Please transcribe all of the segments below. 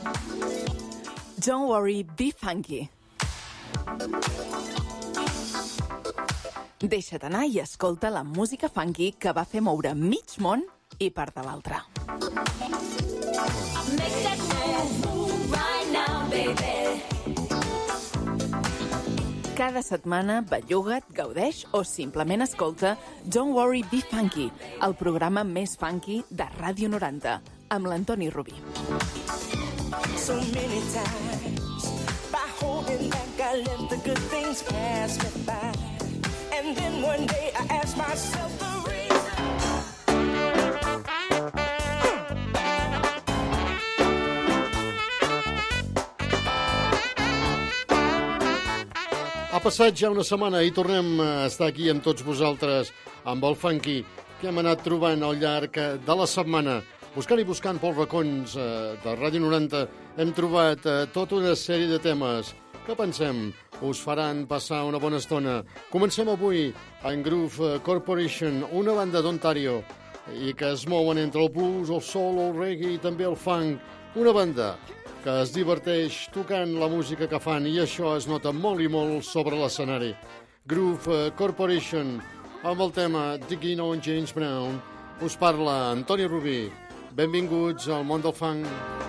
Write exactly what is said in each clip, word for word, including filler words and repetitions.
Don't worry, be funky. Deixa't anar i escolta la música funky que va fer moure mig món i part de l'altre. Cada setmana belluga't, gaudeix o simplement escolta Don't Worry, Be Funky, el programa més funky de Ràdio noranta, amb l'Antoni Rubí. So many times by holding back I let the good things pass me by, and then one day I ask myself the reason. Ha passat ja una setmana i tornem a estar aquí amb tots vosaltres, amb el funky que hem anat trobant al llarg de la setmana. Buscant i buscant pels racons eh, de Ràdio noranta hem trobat eh, tota una sèrie de temes que pensem us faran passar una bona estona. Comencem avui en Groove Corporation, una banda d'Ontario i que es mouen entre el blues, el soul, el reggae i també el funk. Una banda que es diverteix tocant la música que fan i això es nota molt i molt sobre l'escenari. Groove Corporation, amb el tema Digging on James Brown, us parla Antoni Rubí. Benvinguts al món del funk.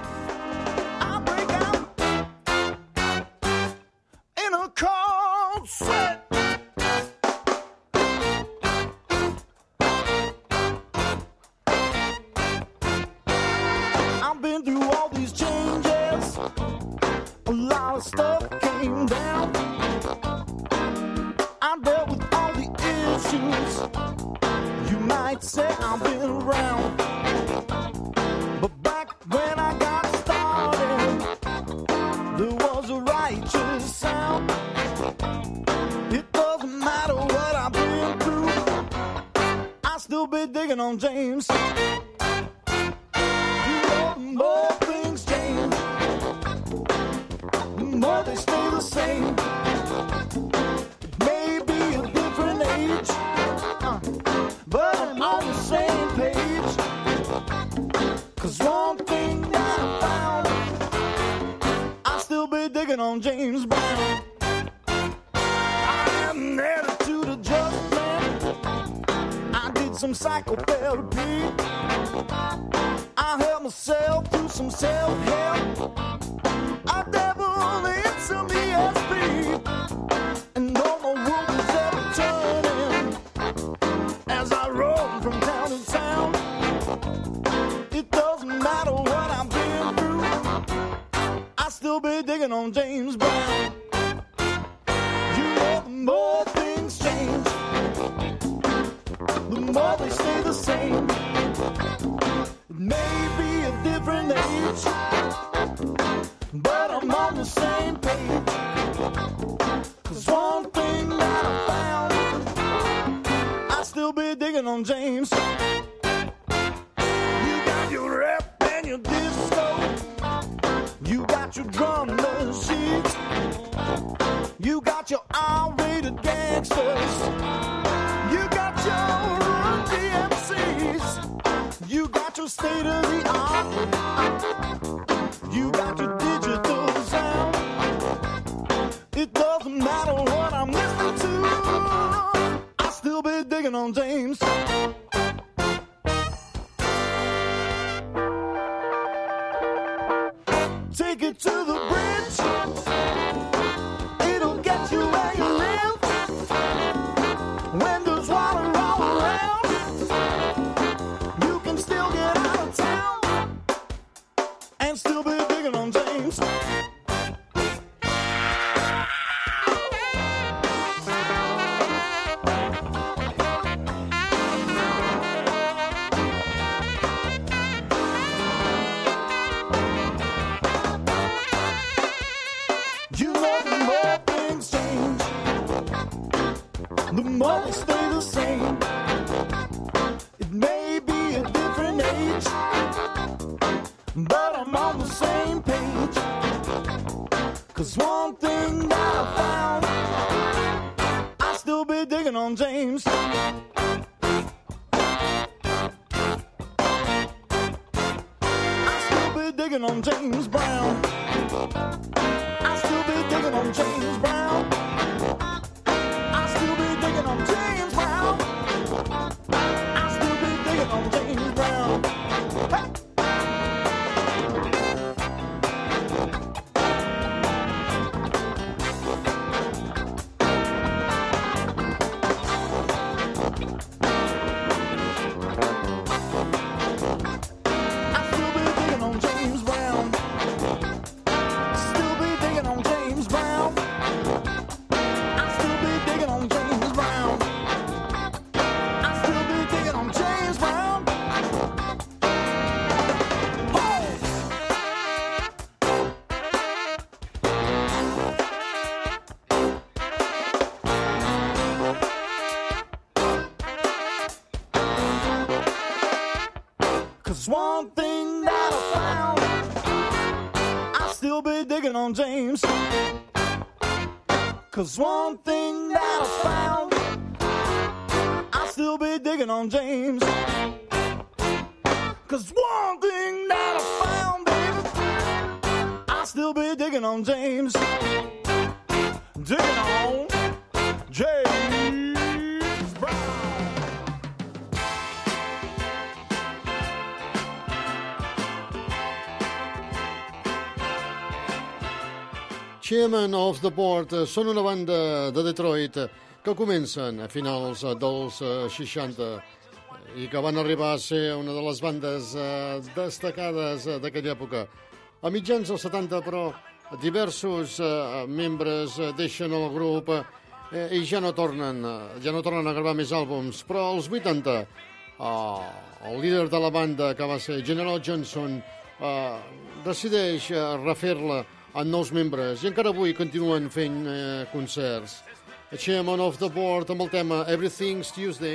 In a cold sweat, I've been through all these changes, a lot of stuff came down, I dealt with all the issues, you might say I've been around. But back when I got started, there was a righteous sound. It doesn't matter what I've been through, I still be digging on James. You know, the more things change, the more they stay the same. It may be a different age, uh, but I'm on the same page. Cause one thing that I found, I still be digging on James Brown. I had an attitude adjustment, I did some psychotherapy, I helped myself through some self-help, I dabbled in some E S P, and all my world was ever turning as I rolled from town to town. It doesn't matter what I've been through, I still be digging on James Brown. You know, the more things change, the more they stay the same. It may be a different age, but I'm on the same page. Cause one thing that I found, I still be digging on James. Your rap and your disco, you got your drum machines, you got your R-rated gangsters, you got your run D M Cs, you got your state-of-the-art, you got your digital sound. It doesn't matter what I'm listening to, I still be digging on James. Take it to the bridge, it'll get you where you live. When there's water all around, you can still get out of town and still be digging on James. The more they stay the same. It may be a different age, but I'm on the same page. Cause one thing that I found, I still be digging on James. I still be be digging on James Brown. I'll still be digging on James Brown. I'll still be digging on James Brown. I'll still be digging on James Brown. Hey! Cause one thing that I found, I'll still be digging on James. Cause one thing that I found, I'll still be digging on James. Cause one thing that I found, baby, I'll still be digging on James. Digging on James Brown. Chairman of the Board són una banda de Detroit que comencen a finals dels seixanta i que van arribar a ser una de les bandes destacades d'aquella època. A mitjans dels setanta, però, diversos membres deixen el grup i ja no tornen, ja no tornen a gravar més àlbums. Però als vuitanta, el líder de la banda, que va ser General Johnson, decideix refer-la amb nous membres i encara avui continuen fent eh, concerts. A Chairman of the Board amb el tema Everything's Tuesday.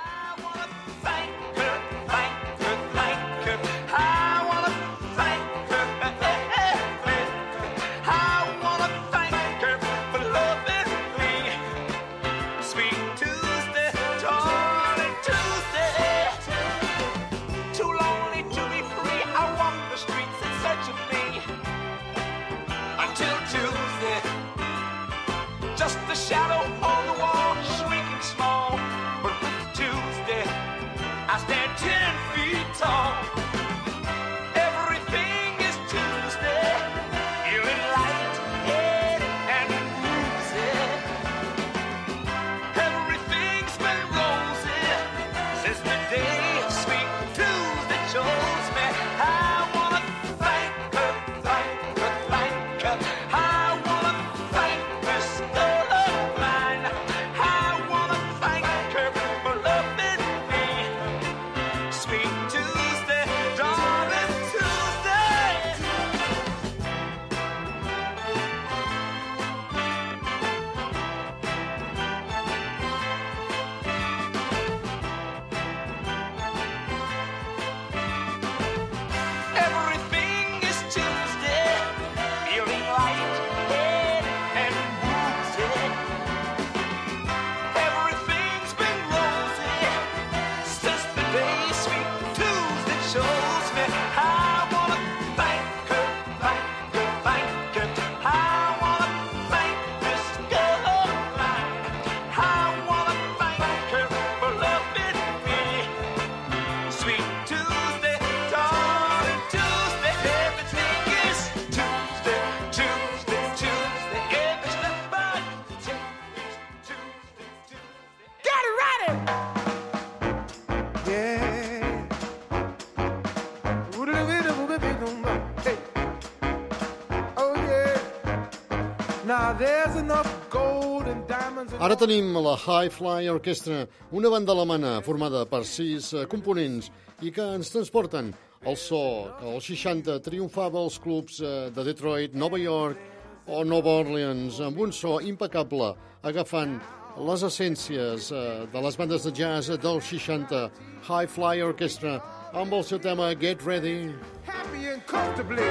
Ara tenim la High Fly Orchestra, una banda alemana formada per sis components i que ens transporten el so que als seixanta triomfava als clubs de Detroit, Nova York o Nova Orleans, amb un so impecable, agafant les essències de les bandes de jazz dels seixanta. High Fly Orchestra, amb el seu tema Get Ready. Happy and comfortably.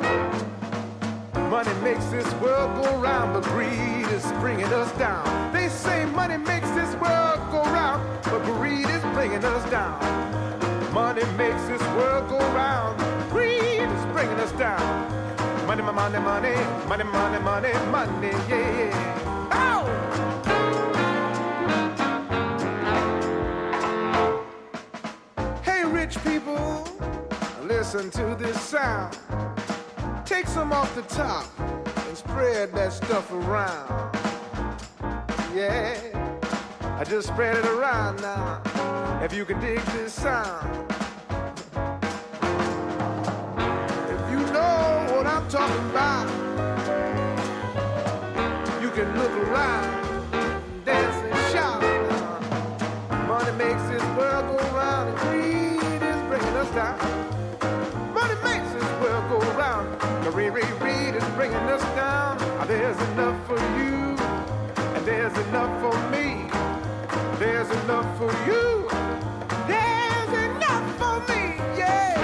Money makes this world go round, but greed is bringing us down. They say money makes this world go round, but greed is bringing us down. Money makes this world go round, greed is bringing bringing us down. Money, money, money, money, money, money, money, yeah, yeah. Oh! Hey, rich people, listen to this sound. Take some off the top and spread that stuff around. Yeah, I just spread it around now. If you can dig this sound. If you know what I'm talking about, you can look around, dance and shout. Money makes this world go round, and greed is bringing us down. Money makes this world go round, greed, greed, greed is bringing us down. There's enough for you, and there's enough for me. There's enough for you. There's enough for me, yeah.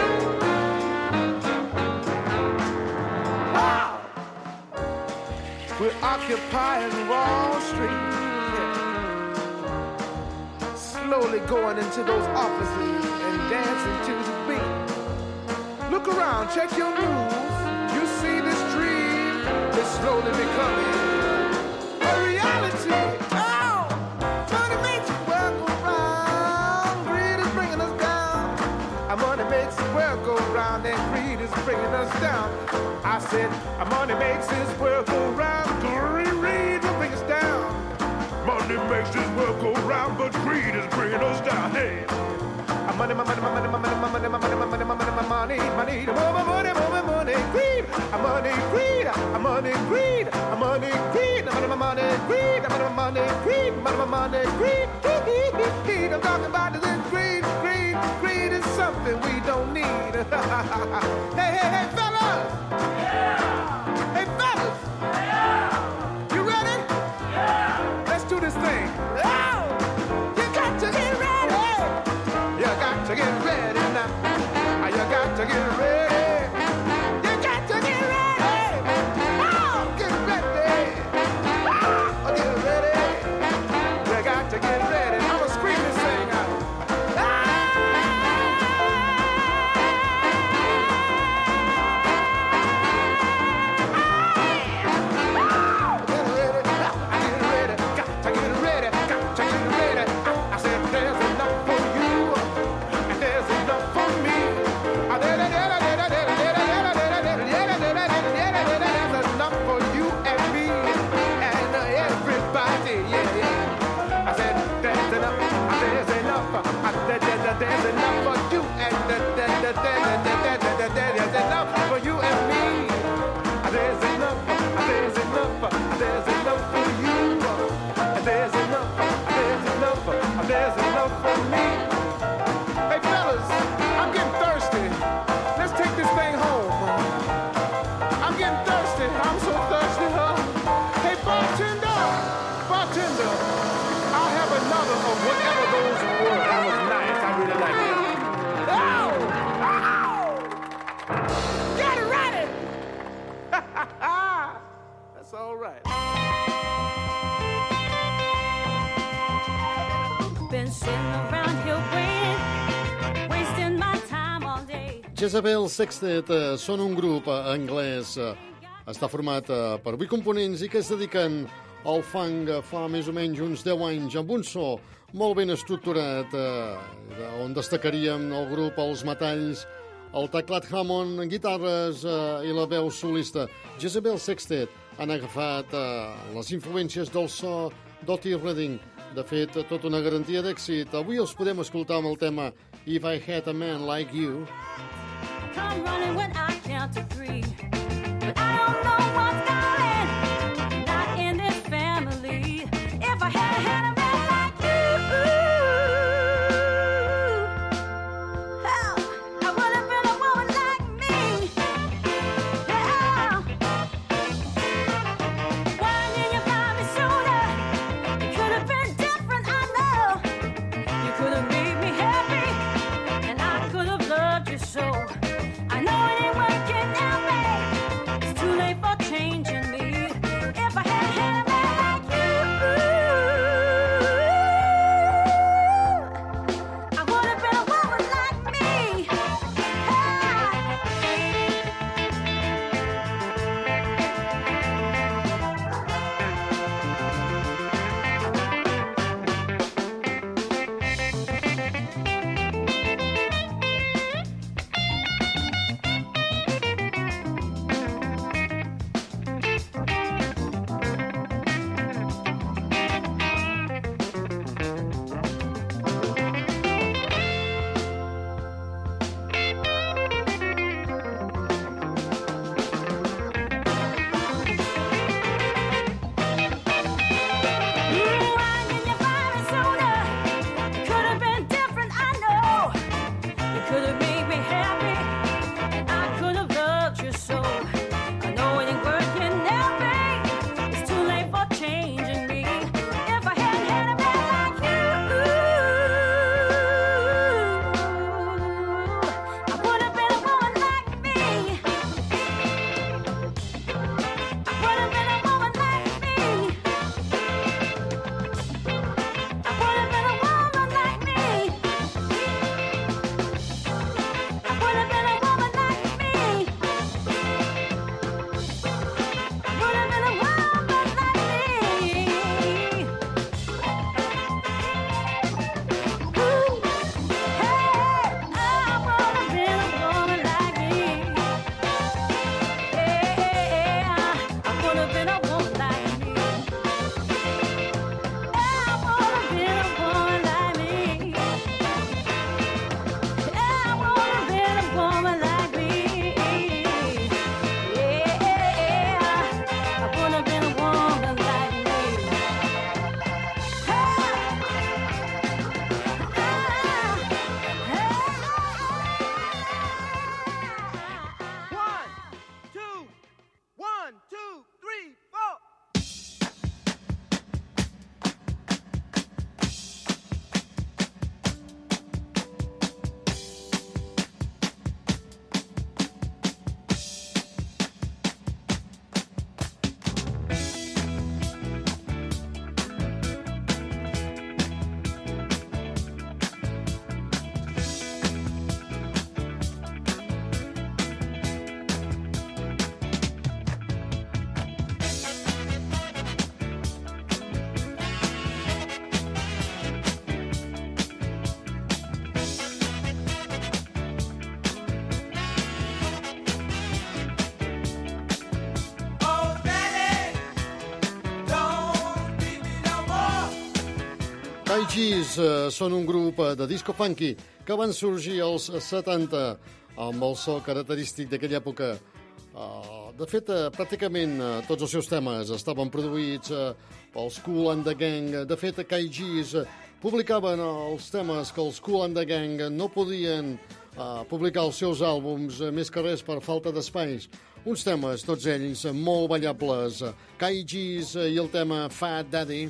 Wow. We're occupying Wall Street, yeah. Slowly going into those offices and dancing to the beat. Look around, check your news. You see this dream is slowly becoming a reality. Oh, money makes the world go round. Greed is bringing us down. Our money makes the world go round, and greed is bringing us down. I said, our money makes this world go round. Greed will bring us down. Money makes this world go round, but greed is bringing us down. Hey. Money, my money, my money, my money, my money, my money, my money, my money, my money, money, more money, more money, greed, I'm money, greed, I'm money, greed, I'm money, greed, I'm money, my money, greed, I'm money, my money, greed, I'm money, my money, greed, greed, I'm talking about this greed, greed, greed is something we don't need. Hey, hey, hey, fellas! Yeah! Hey, fellas! Yeah! You ready? Yeah! Let's do this thing. Oh! You got to get ready! You got to get ready now. You got to get ready. You got to get ready. Oh, get ready. Oh, get ready. You got to get ready. I'm going to scream and sing out. Get ready. Get ready. Got to get ready. Got to get ready. I said there's enough for you. There's enough for me. There's enough for you and me and everybody. Yeah, yeah. I said there's enough. There's enough. There's enough for you and there's enough for you and me. There's enough. There's enough. There's enough for you. There's enough. There's enough. There's enough for me. Hey, fellas, I'm getting thirsty. Let's take this thing home. I'm getting thirsty. I'm so thirsty, huh? Hey, bartender, bartender, I'll have another of whatever those were. That was nice. I really like it. Oh! Oh! Get ready! That's all right. Been sitting around here waiting, wasting my time all day. Jezebel Sextet eh, són un grup eh, anglès. Eh, està format eh, per vuit components i que es dediquen al funk eh, fa més o menys uns deu anys amb un so molt ben estructurat, eh, on destacaríem el grup, els metalls, el teclat Hammond, guitarres eh, i la veu solista. Jezebel Sextet han agafat eh, les influències del so d'Otis Redding. De fet, tota una garantia d'èxit. Avui els podem escoltar amb el tema If I Had a Man Like You. Come running when I count to three, but I don't know what's going, not in this family. If I had had a man like you, hell, I would have been a woman like me. Yeah. Why didn't you find me sooner? It could have been different, I know. You could have made me happy, and I could have loved you so. I know it ain't working out, babe. Gees eh, són un grup eh, de disco funky que van sorgir als setanta amb el so característic d'aquella època. Uh, de fet, uh, pràcticament uh, tots els seus temes estaven produïts uh, pels Kool and the Gang. De fet, Kai Gees uh, publicaven els temes que els Kool and the Gang no podien uh, publicar els seus àlbums, uh, més que res per falta d'espais. Uns temes, tots ells, uh, molt ballables. Uh, Kai Gees uh, i el tema Fat Daddy.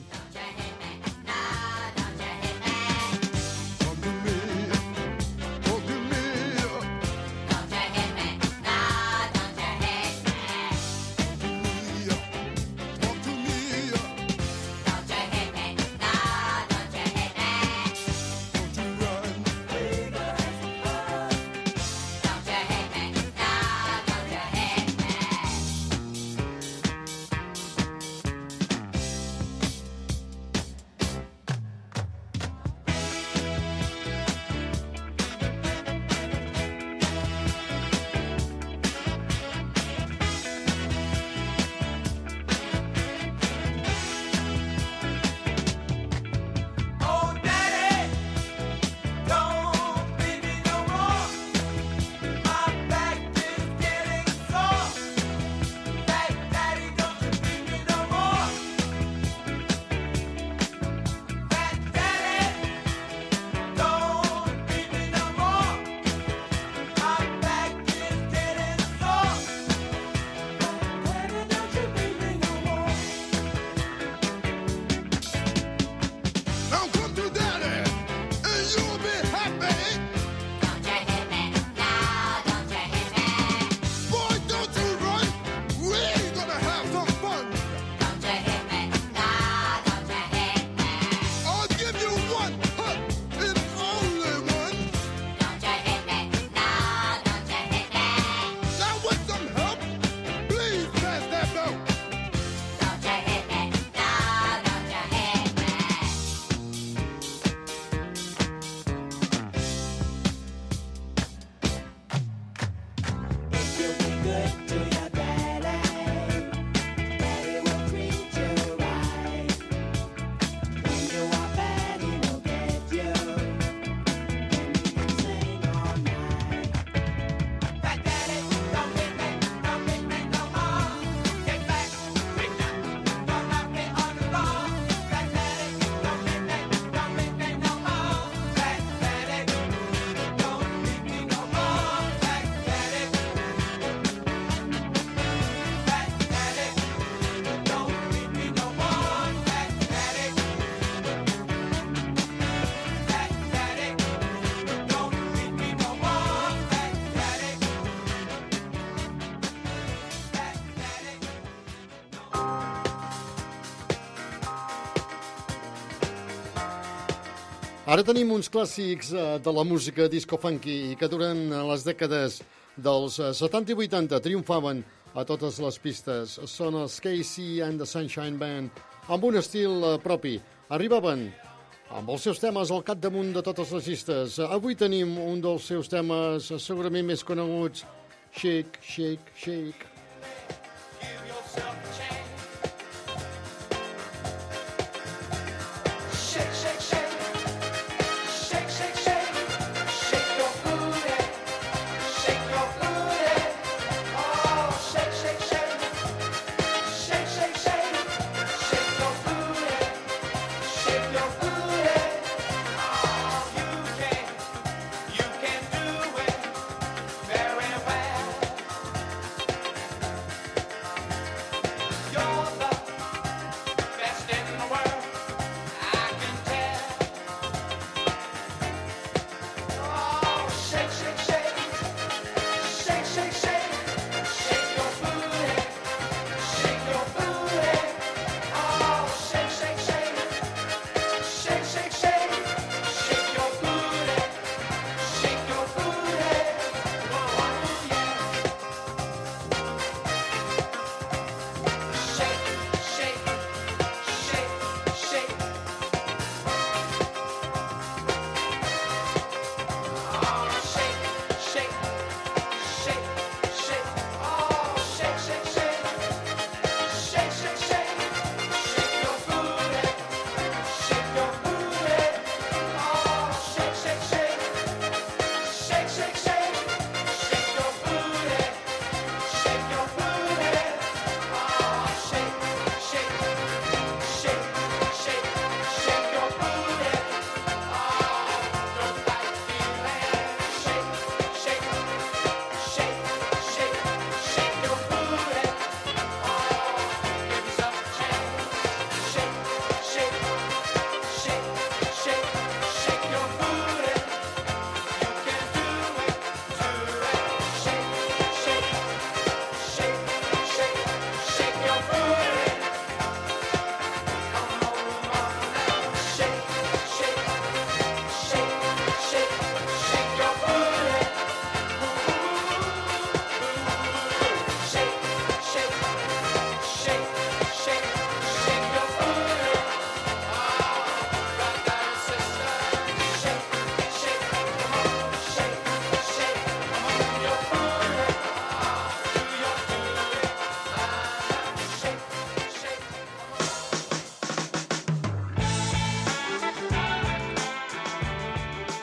Ara tenim uns clàssics de la música disco funky que durant les dècades dels setanta i vuitanta triomfaven a totes les pistes. Són els K C and the Sunshine Band, amb un estil propi. Arribaven amb els seus temes al capdamunt de totes les llistes. Avui tenim un dels seus temes segurament més coneguts, Shake, Shake, Shake.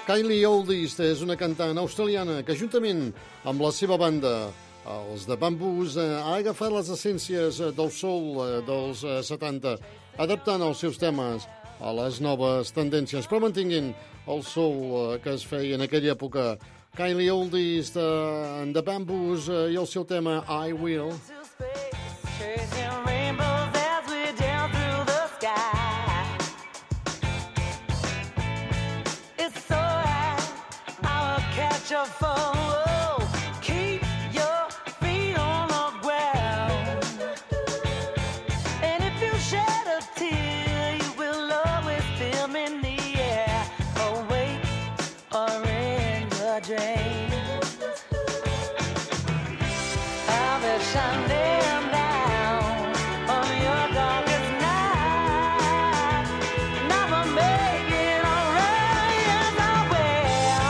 Kylie Oldies és una cantant australiana que, juntament amb la seva banda, els de Bamboos, ha agafat les essències del soul dels setanta, adaptant els seus temes a les noves tendències, però mantinguin el soul que es feia en aquella època. Kylie Oldies de The Bamboos i el seu tema I Will. Chasing rainbows as we down through the sky. It's so high, I'll catch a fall. Keep your feet on the ground. And if you shed a tear, you will always feel me in the air. Awake or in your dreams. I'll be shining down on your darkest night. And I'ma make it alright, yes I will.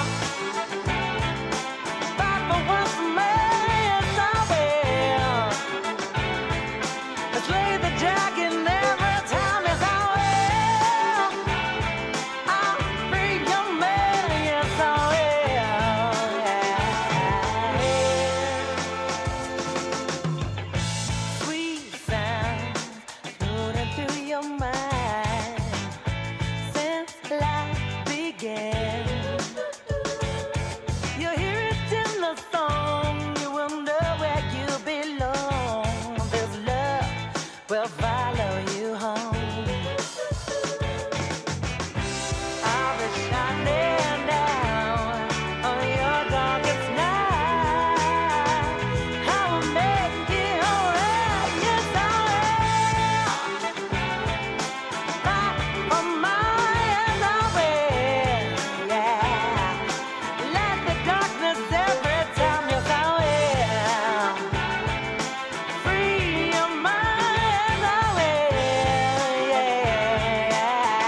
Fight for what's mine, yes I will. Let's lay the jacket every time, yes I will. I'll free your man, yes I will. Yeah. Sweet sound floating through your mind since life began. You hear it in the song, you wonder where you belong. This love will follow you home. I'll be shining down on your darkest night. I will make it alright, yes I will. Fight for mine, yes I will, yeah. Let the darkness every time, yes I will. Free your mind, yes I will, yeah.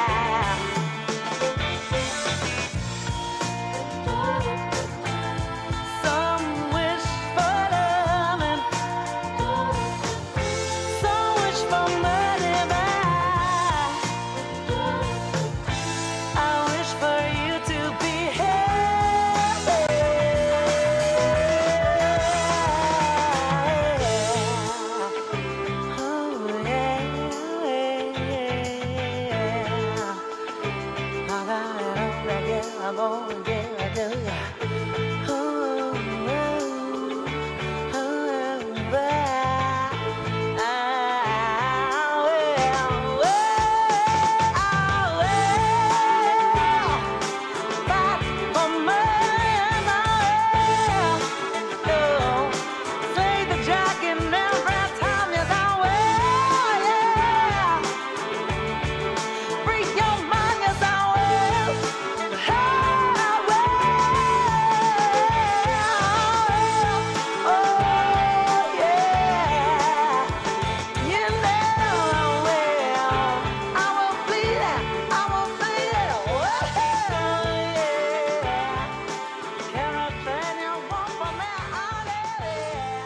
Some wish for loving, some wish for money, I wish for you to be happy. Oh yeah, I got it all again, I'm gonna get it to ya. Oh, oh, oh, I will, I will fight for mine, I will. Oh, play the jacket every time, yes I will, yeah. Free your mind, yes I will. I will. Oh yeah. You know I will. I will bleed it. I will bleed it. Oh yeah. Everything you want from me, I'll get it.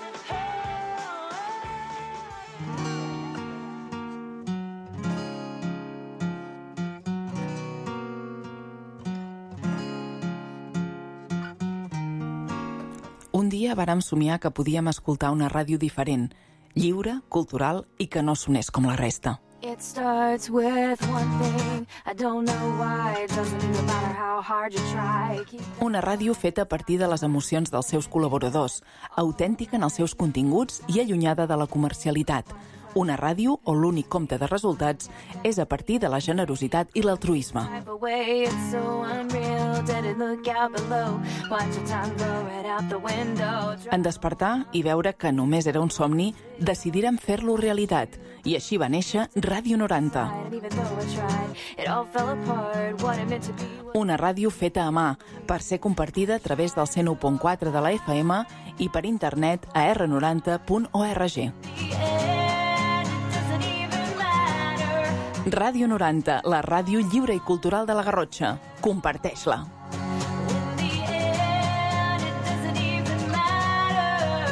Un dia vàrem somiar que podíem escoltar una ràdio diferent, lliure, cultural i que no sonés com la resta. It starts with one thing. I don't know why. It doesn't matter how hard you try. Keep Una ràdio feta a partir de les emocions dels seus col·laboradors, autèntica en els seus continguts i allunyada de la comercialitat. Una ràdio on l'únic compte de resultats és a partir de la generositat i l'altruisme. drive away. It's so unreal. Didn't look out below. Watch your time go right out the window. En despertar i veure que només era un somni, decidirem fer-lo realitat. I així va néixer Ràdio noranta. And even though I tried, it all fell apart. What it meant to be. Una ràdio feta a mà, per ser compartida a través del cent u punt quatre de la F M i per internet a erre noranta punt org. The end, it doesn't even matter. Ràdio noranta, la ràdio lliure i cultural de la Garrotxa. Comparteix-la. In the end, it doesn't even matter.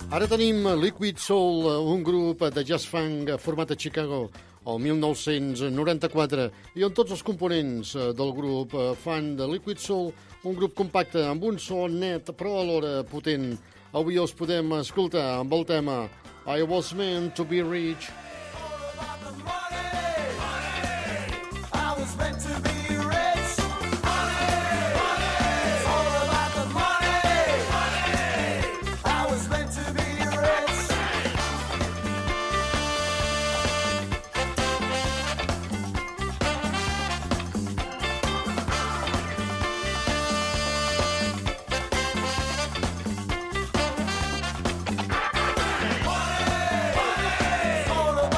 Ara tenim Liquid Soul, un grup de jazz funk format a Chicago el mil nou-cents noranta-quatre i on tots els components del grup fan de Liquid Soul un grup compacte amb un so net però alhora potent. Avui els podem escoltar amb el tema I Was Meant to Be Rich. All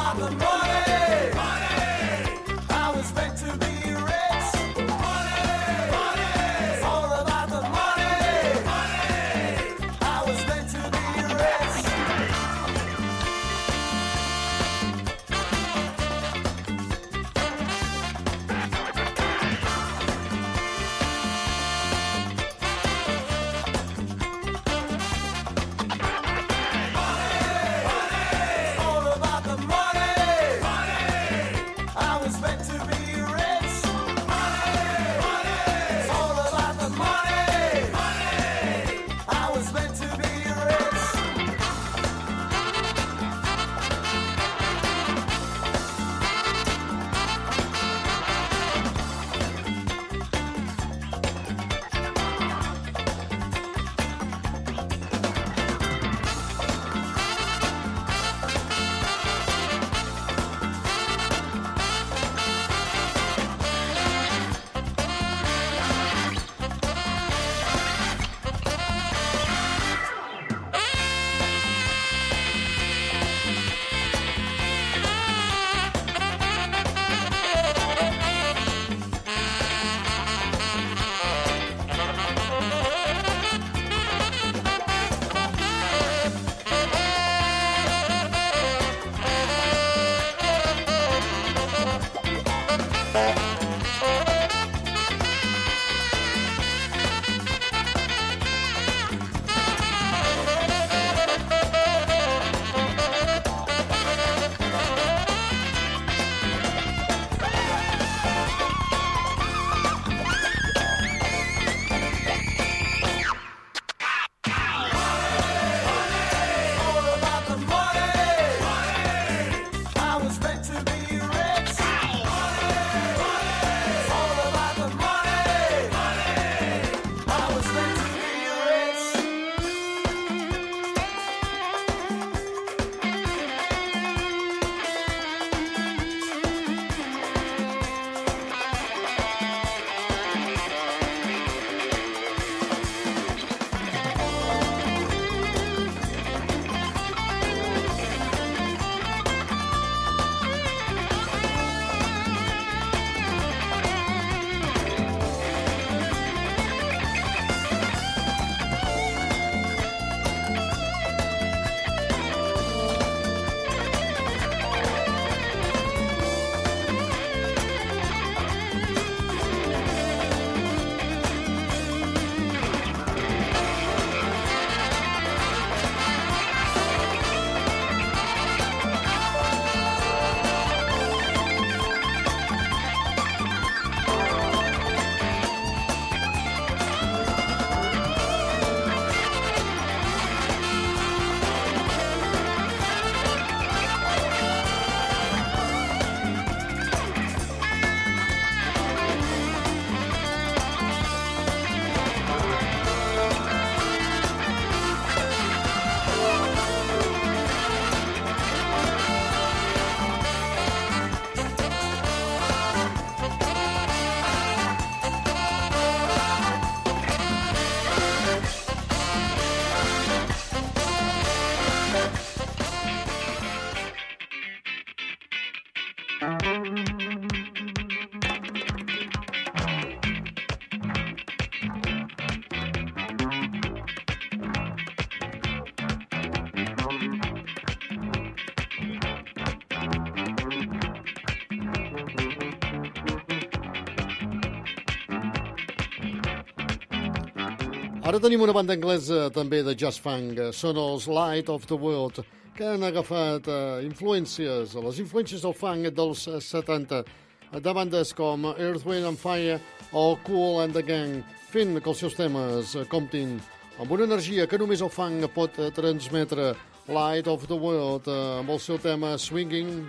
Ara tenim una banda anglesa també de jazz funk, són els Light of the World, que han agafat uh, influències, les influències del funk dels setanta, de bandes com Earth, Wind and Fire o Kool and the Gang, fent que els seus temes comptin amb una energia que només el funk pot transmetre. Light of the World, uh, amb el seu tema Swinging.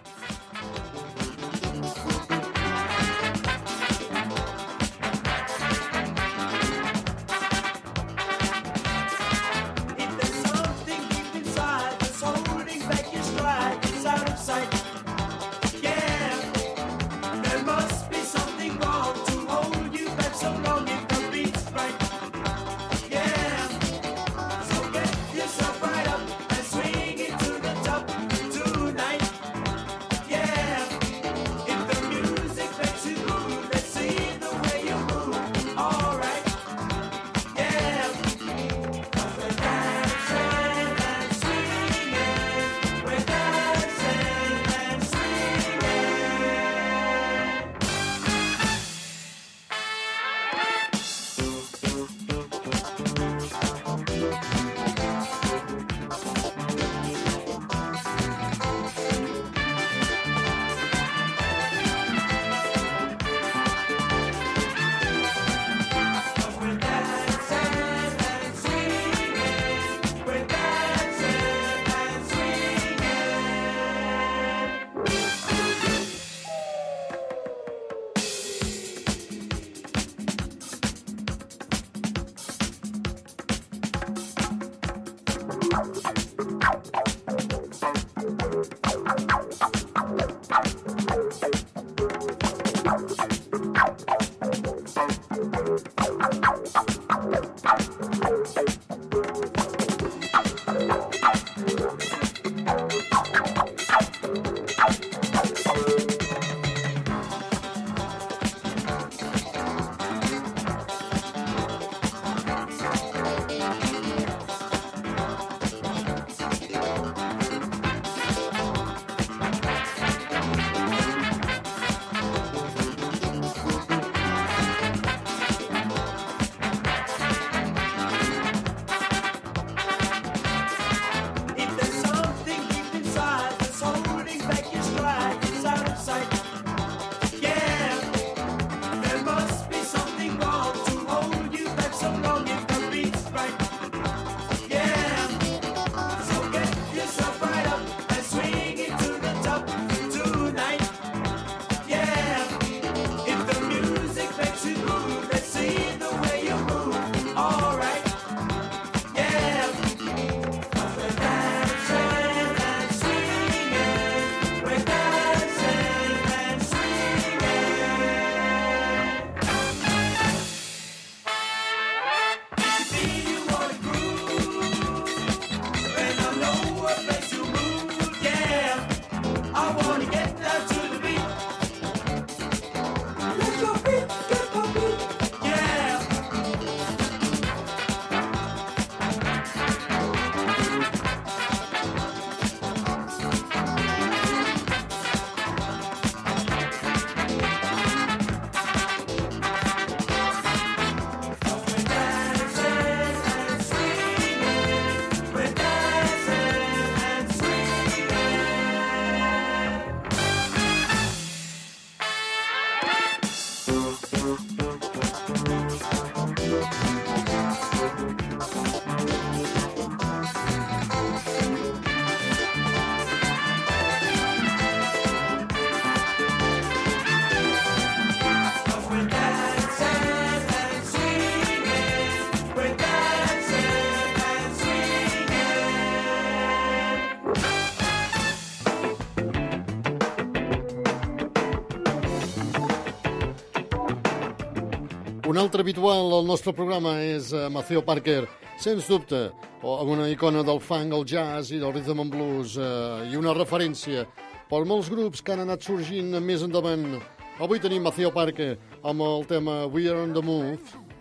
Un altre habitual al nostre programa és uh, Maceo Parker, sens dubte, una icona del funk, el jazz i del rhythm and blues, uh, i una referència per molts grups que han anat sorgint més endavant. Avui tenim Maceo Parker amb el tema We Are on the Move.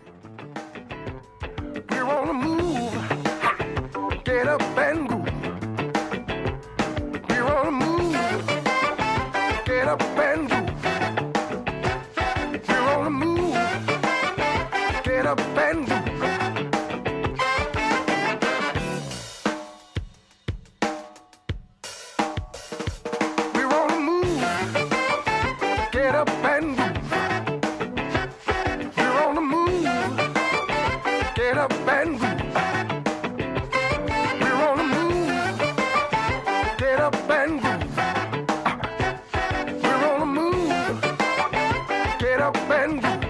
We're on the move. Get up and groove. We're on the move. Get up and groove. We're on the move. Get up and groove. up and groove. We're on the move. Get up and groove. We're on the move. Get up and groove.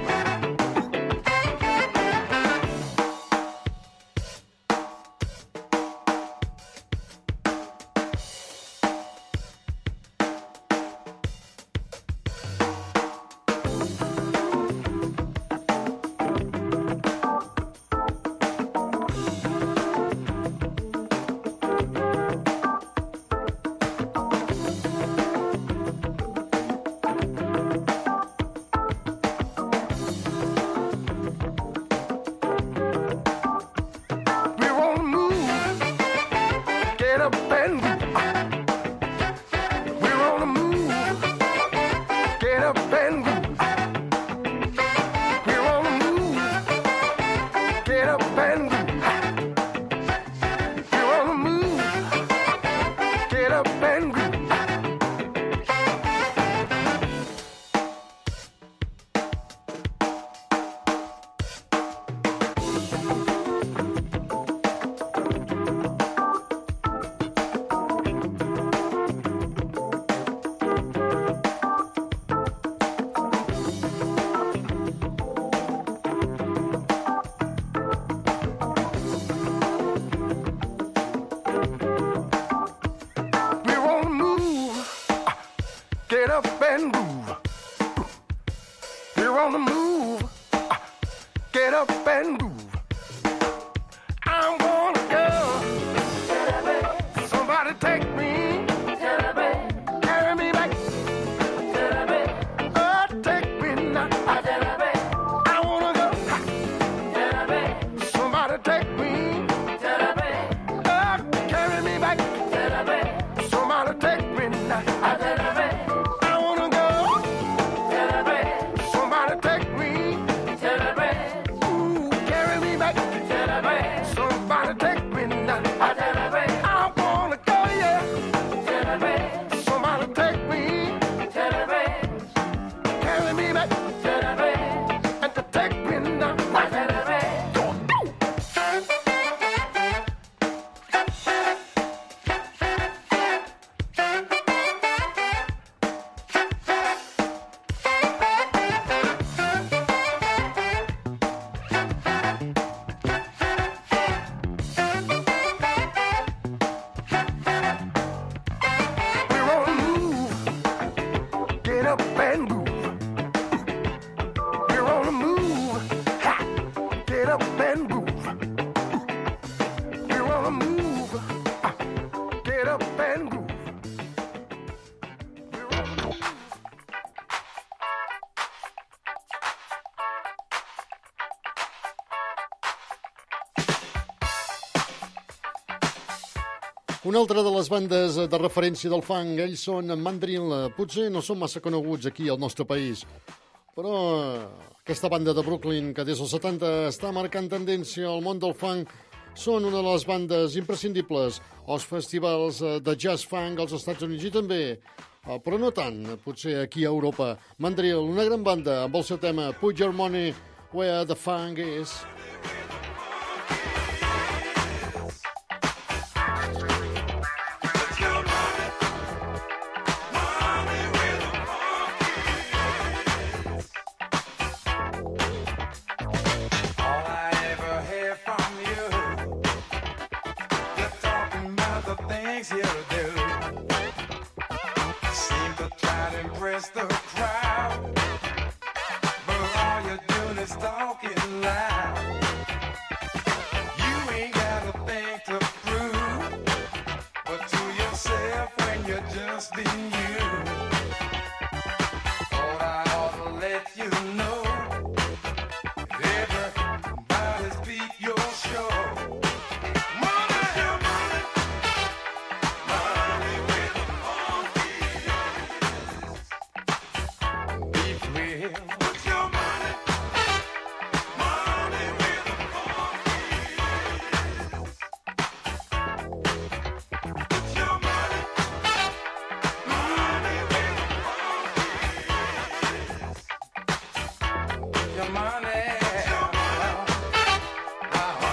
Get up and groove. We're on the move. Get up and groove. I'm gonna go. Somebody take me. Carry me back. Oh, take me now. I wanna go. Somebody take me. Oh, carry me back. Somebody take me now. Una altra de les bandes de referència del funk, ells són Mandrill. Potser no són massa coneguts aquí al nostre país, però aquesta banda de Brooklyn, que des dels setanta està marcant tendència al món del funk, són una de les bandes imprescindibles als festivals de jazz funk als Estats Units i també, però no tant, potser aquí a Europa. Mandrill, una gran banda amb el seu tema Put Your Money Where the Funk Is. Your money.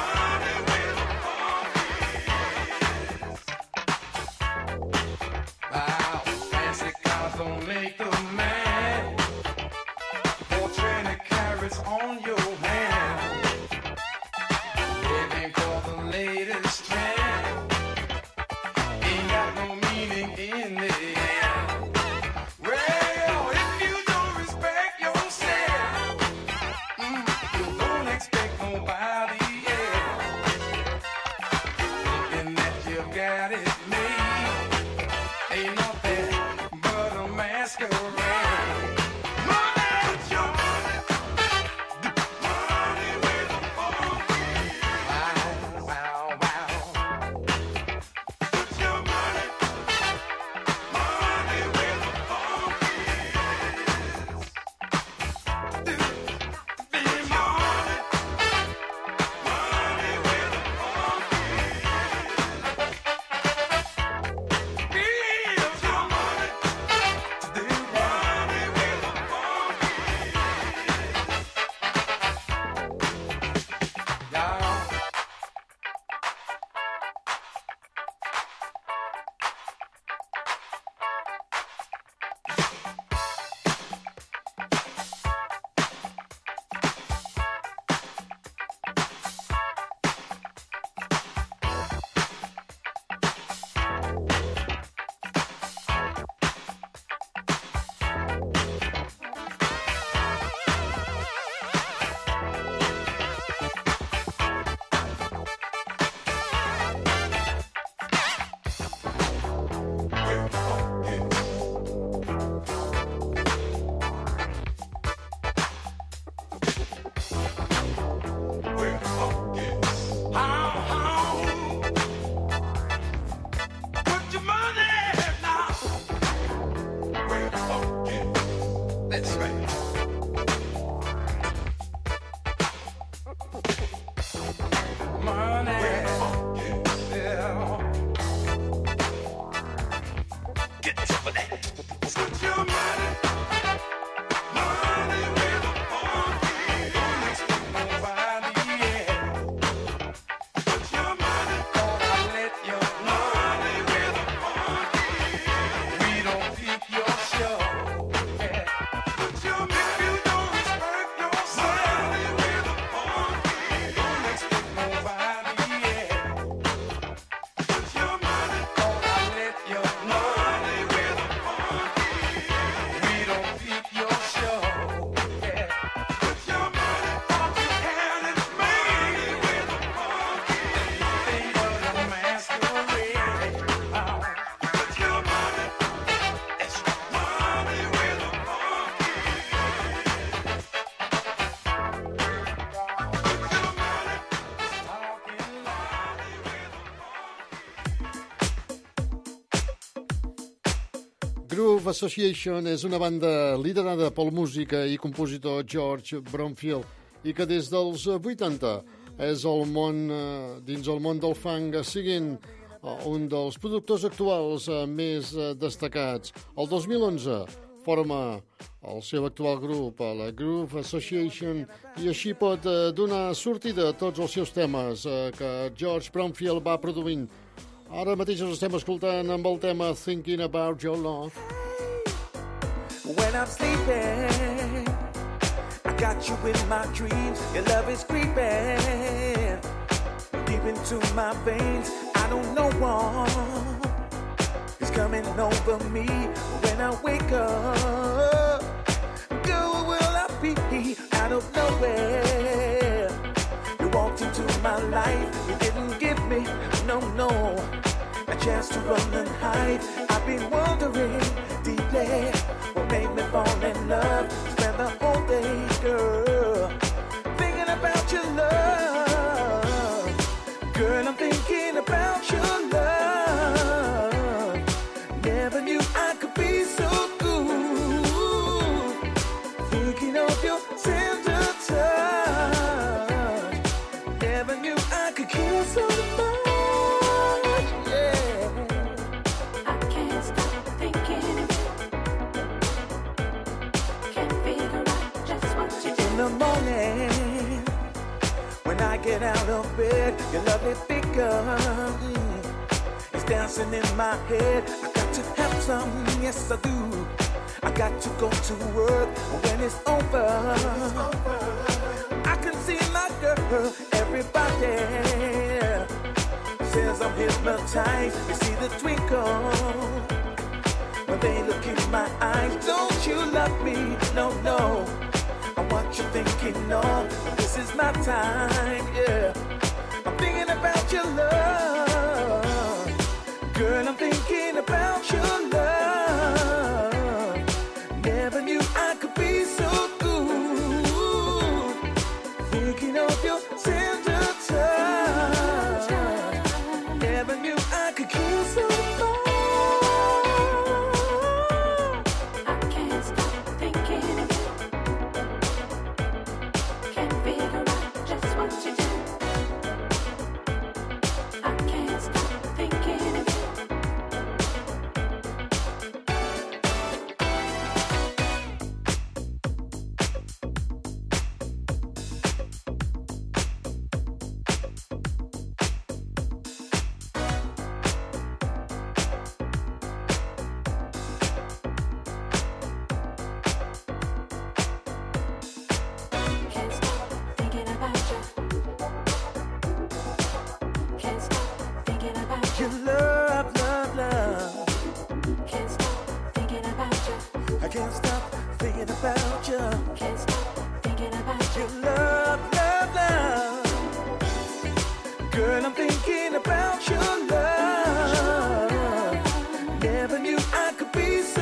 on your hand, begging for the latest trend. Ain't got no meaning in the end. Well, if you don't respect yourself, mm, you don't expect nobody else. Thinking that you got it made, ain't nothing but a masquerade. Groove Association és una banda liderada pel músic i compositor George Bromfield i que des dels vuitanta és el món, dins el món del funk, siguin un dels productors actuals més destacats. El dos mil onze forma el seu actual grup, la Groove Association, i així pot donar sortida a tots els seus temes que George Bromfield va produint. Ara mateix els estem escoltant amb el tema Thinking About Your Love. When I'm sleeping, I got you in my dreams. Your love is creeping deep into my veins. I don't know what is coming over me when I wake up. Girl, where will I be out of nowhere? You walked into my life, you didn't give me, no, no, a chance to run and hide. I've been wondering deeply what made me fall in love. Spend the whole day, girl, thinking about your love. Girl, I'm thinking about your love. Never knew I could be so good. Thinking of your tender touch. Never knew I could care so much. In the morning, when I get out of bed, your lovely figure mm, is dancing in my head. I got to have some, yes I do. I got to go to work when it's over. her, everybody says I'm hypnotized. You see the twinkle when they look in my eyes. Don't you love me? No, no. I'm what you're thinking of. This is my time, yeah. I'm thinking about your love. Girl, I'm thinking about your love. Never knew I could be so good. Thinking of your tender touch. Never knew I could kill so much. Your love, love, love. Can't stop thinking about you. I can't stop thinking about you. Can't stop thinking about you. Your love, love, love. Girl, I'm thinking about your love. Never knew I could be so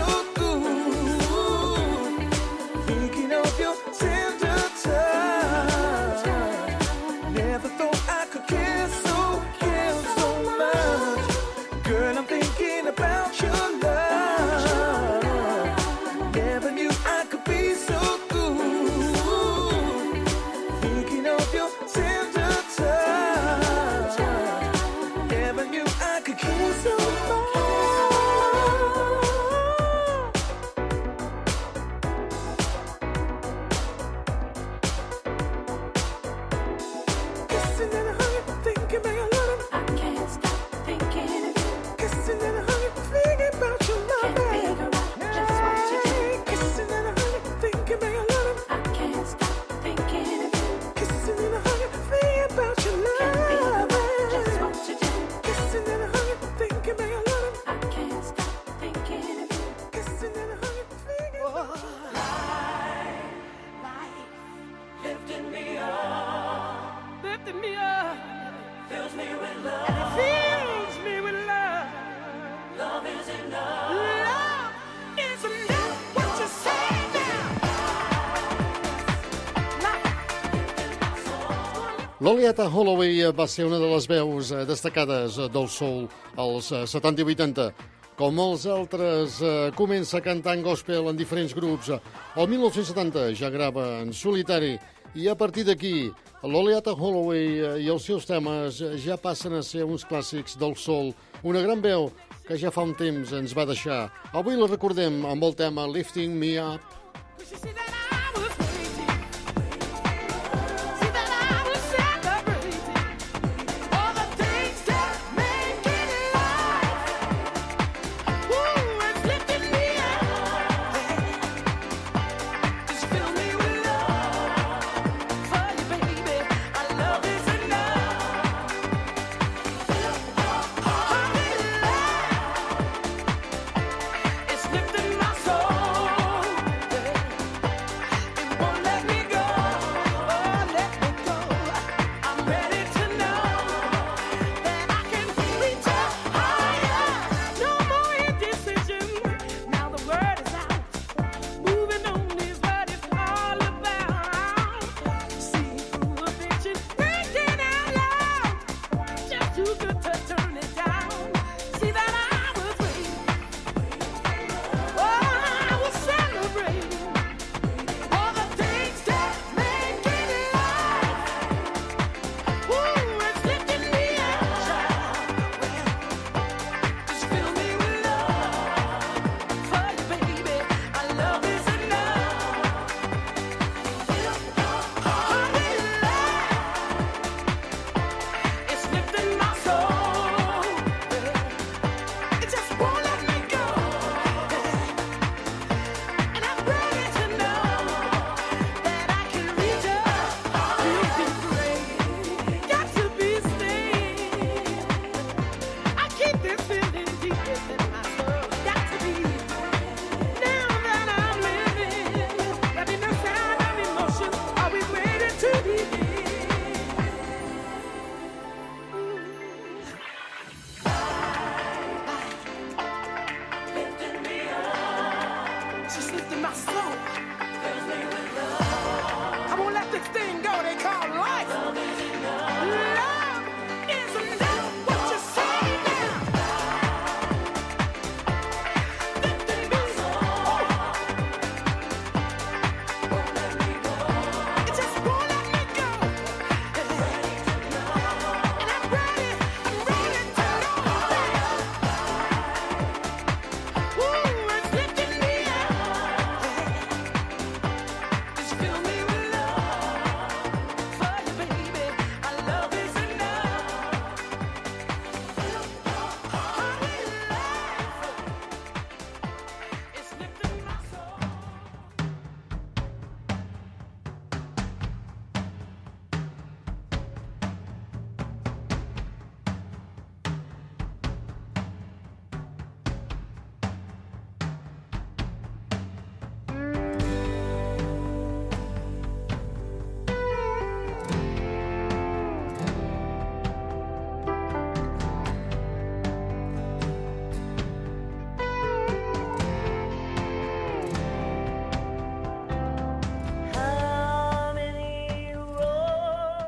good. Thinking of your tender touch. Never thought I could care so, care so much. Girl, I'm thinking about your love. Never knew I could be so good. Thinking of your tender touch. Never knew I could care so much. Kissing and hugging, thinking about your love. I can't stop thinking of you. Kissing and hugging, thinking about your love. Can't figure out just what you do. Kissing and hugging, thinking about your love. I can't stop thinking of you. Kissing and hugging, thinking about your love. Can't figure out just what you do. Kissing and hugging, thinking about your love. I can't stop thinking of you. Kissing and hugging, thinking about your love. Lifting me up, Lifting me up, fills me with and love. it fills me with love. Love is enough. Love is enough. What you say now? Lolietta Holloway va ser una de les veus eh, destacades eh, del soul als eh, setanta i vuitanta. Com molts altres, eh, comença cantant gospel en diferents grups. El mil nou-cents setanta ja grava en solitari i a partir d'aquí Lolietta Holloway eh, i els seus temes eh, ja passen a ser uns clàssics del soul. Una gran veu que ja fa un temps ens va deixar. Avui la recordem amb el tema Lifting Me Up. You see that I was waiting. See that I was celebrating. All the things that make it life. Woo, it's lifting me up. Just fill me with love for you, baby. Our love is enough. It's lifting my soul.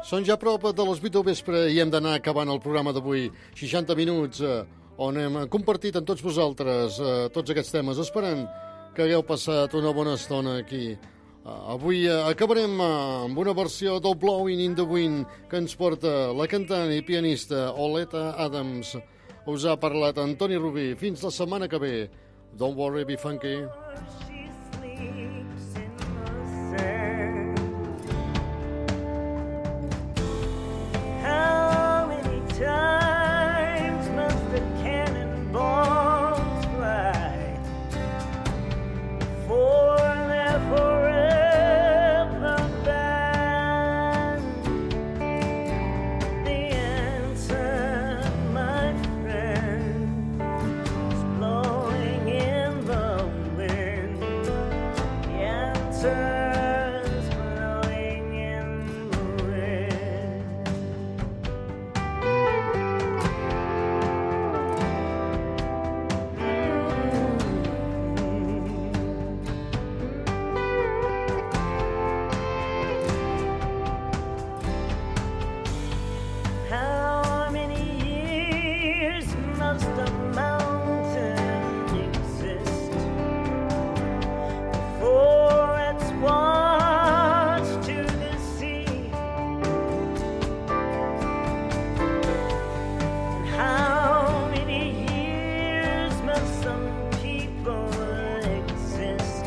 Són ja a prop de les vuit del vespre i hem d'anar acabant el programa d'avui. seixanta minuts eh, on hem compartit amb tots vosaltres eh, tots aquests temes, esperant que hagueu passat una bona estona aquí. Uh, avui uh, acabarem uh, amb una versió del Blowing in the Wind que ens porta la cantant i pianista Oleta Adams. Us ha parlat Antoni Rubí. Fins la setmana que ve. Don't worry, be funky. She sleeps in the sand. How many times must the cannonballs fly before they're forever banned? The answer, my friend, is blowing in the wind. The answer's blowing in the wind. How many years must a mountain exist before it's washed to the sea? And how many years must some people exist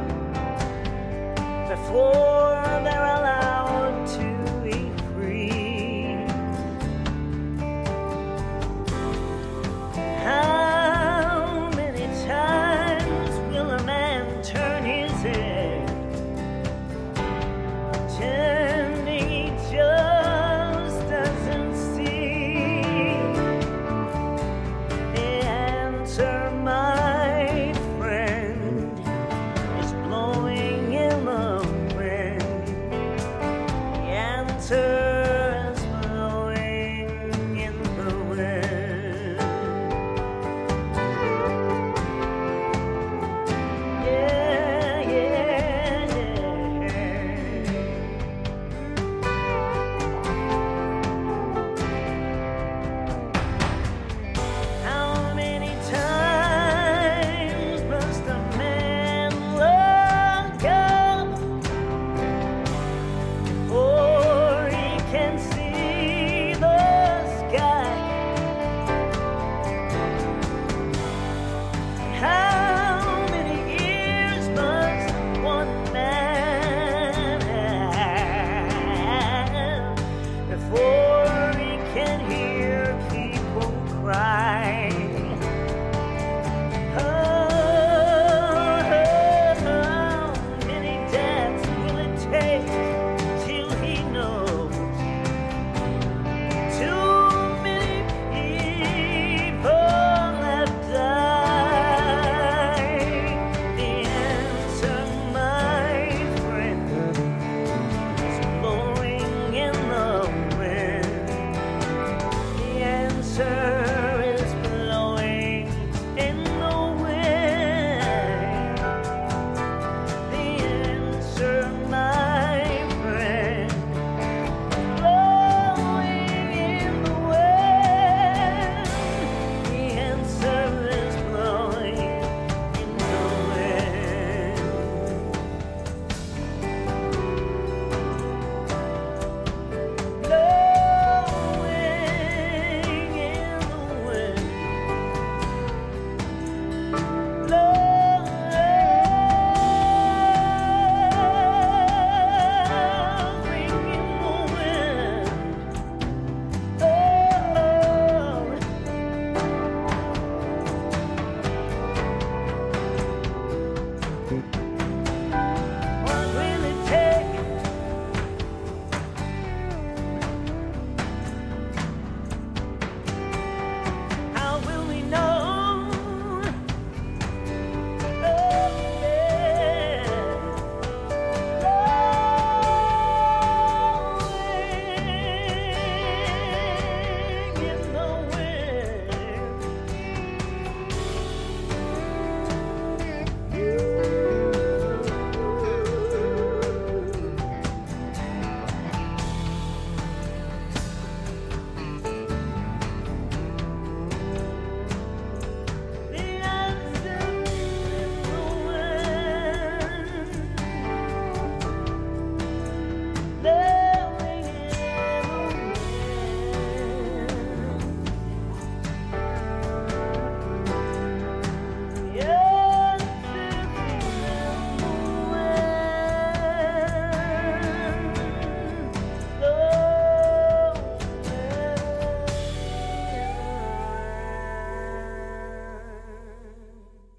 before they're allowed to be free? How many times will a man turn his head, pretending he just doesn't see? The answer, my friend, is blowing in the wind. The answer